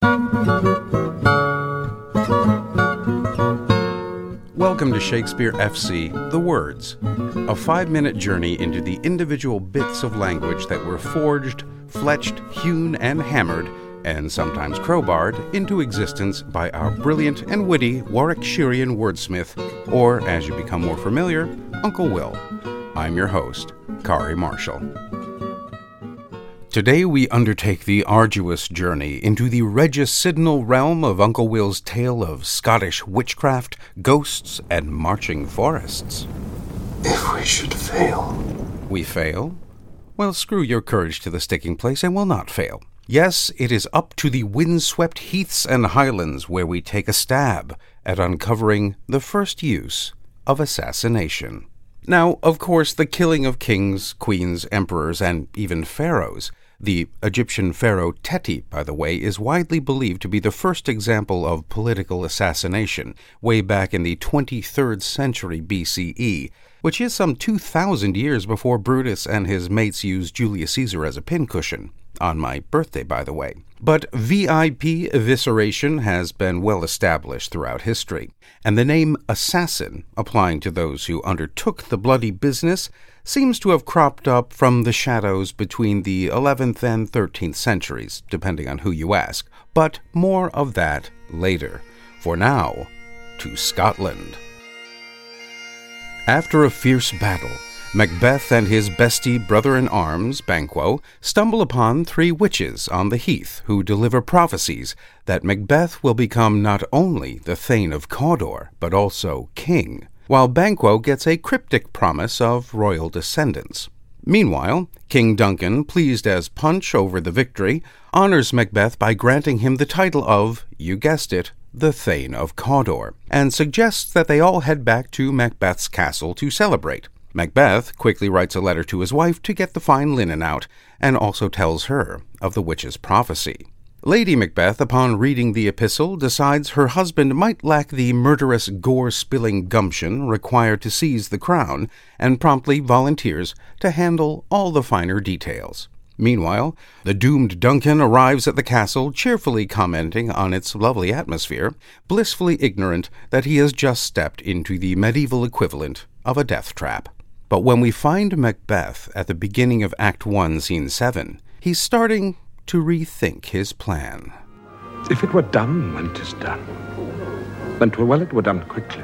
Welcome to Shakespeare FC, The Words, a 5-minute journey into the individual bits of language that were forged, fletched, hewn, and hammered, and sometimes crowbarred, into existence by our brilliant and witty Warwickshirian wordsmith, or, as you become more familiar, Uncle Will. I'm your host, Kari Marshall. Today we undertake the arduous journey into the regicidinal realm of Uncle Will's tale of Scottish witchcraft, ghosts, and marching forests. If we should fail. We fail? Well, screw your courage to the sticking place and we'll not fail. Yes, it is up to the windswept heaths and highlands where we take a stab at uncovering the first use of assassination. Now, of course, the killing of kings, queens, emperors, and even pharaohs. The Egyptian pharaoh Teti, by the way, is widely believed to be the first example of political assassination, way back in the 23rd century BCE, which is some 2,000 years before Brutus and his mates used Julius Caesar as a pincushion. On my birthday, by the way. But VIP evisceration has been well established throughout history, and the name assassin, applying to those who undertook the bloody business, seems to have cropped up from the shadows between the 11th and 13th centuries, depending on who you ask. But more of that later. For now, to Scotland. After a fierce battle, Macbeth and his bestie brother-in-arms, Banquo, stumble upon 3 witches on the heath who deliver prophecies that Macbeth will become not only the Thane of Cawdor, but also king, while Banquo gets a cryptic promise of royal descendants. Meanwhile, King Duncan, pleased as punch over the victory, honors Macbeth by granting him the title of, you guessed it, the Thane of Cawdor, and suggests that they all head back to Macbeth's castle to celebrate. Macbeth quickly writes a letter to his wife to get the fine linen out, and also tells her of the witch's prophecy. Lady Macbeth, upon reading the epistle, decides her husband might lack the murderous, gore-spilling gumption required to seize the crown, and promptly volunteers to handle all the finer details. Meanwhile, the doomed Duncan arrives at the castle, cheerfully commenting on its lovely atmosphere, blissfully ignorant that he has just stepped into the medieval equivalent of a death trap. But when we find Macbeth at the beginning of Act 1, Scene 7, he's starting to rethink his plan. If it were done when 'tis done, then 'twere well it were done quickly.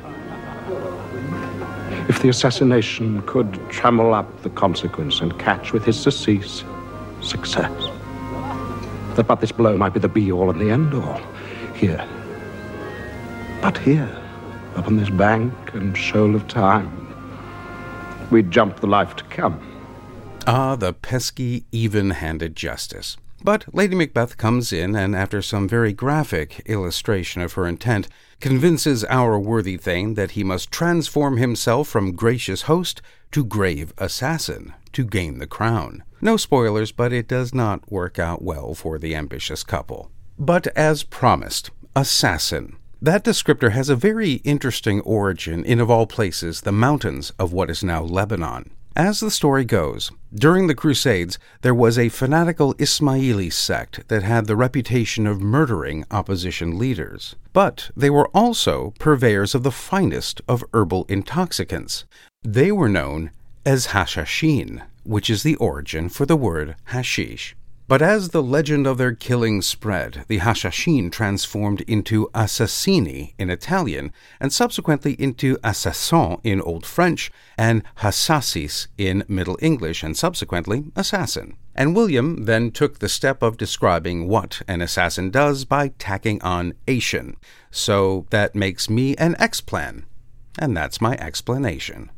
If the assassination could trammel up the consequence and catch with his surcease success, that but this blow might be the be-all and the end-all here. But here, upon this bank and shoal of time, we'd jump the life to come. Ah, the pesky, even-handed justice. But Lady Macbeth comes in and, after some very graphic illustration of her intent, convinces our worthy Thane that he must transform himself from gracious host to grave assassin to gain the crown. No spoilers, but it does not work out well for the ambitious couple. But as promised, assassin. That descriptor has a very interesting origin in, of all places, the mountains of what is now Lebanon. As the story goes, during the Crusades, there was a fanatical Ismaili sect that had the reputation of murdering opposition leaders. But they were also purveyors of the finest of herbal intoxicants. They were known as Hashashin, which is the origin for the word hashish. But as the legend of their killing spread, the Hashashin transformed into assassini in Italian, and subsequently into assassin in Old French, and hassassis in Middle English, and subsequently assassin. And William then took the step of describing what an assassin does by tacking on ation. So that makes me an X-Plan. And that's my explanation.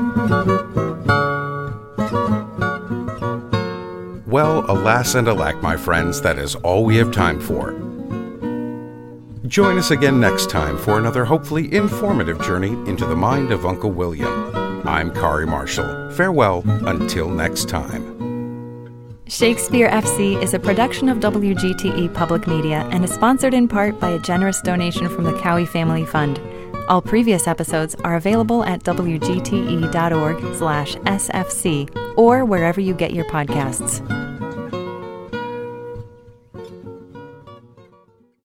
Well, alas and alack, my friends, that is all we have time for. Join us again next time for another hopefully informative journey into the mind of Uncle William. I'm Kari Marshall. Farewell until next time. Shakespeare FC is a production of WGTE Public Media and is sponsored in part by a generous donation from the Cowie Family Fund. All previous episodes are available at wgte.org/sfc or wherever you get your podcasts.